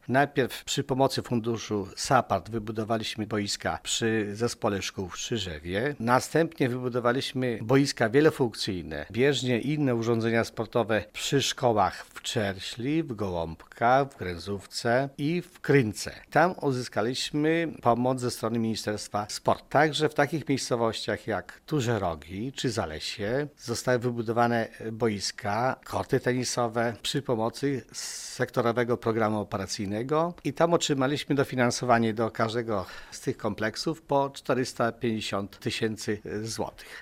Najpierw przy pomocy funduszu SAPARD wybudowaliśmy boiska przy Zespole Szkół w Strzyżewie. Następnie wybudowaliśmy boiska wielofunkcyjne, bieżnie i inne urządzenia sportowe przy szkołach w Czerśli, w Gołąbkach, w Gręzówce i w Krynce. Tam uzyskaliśmy pomoc ze strony Ministerstwa Sportu. Także w takich miejscowościach jak Duże Rogi czy Zalesie zostały wybudowane boiska, korty tenisowe przy pomocy sektorowego programu operacyjnego i tam otrzymaliśmy dofinansowanie do każdego z tych kompleksów po 450 000 złotych.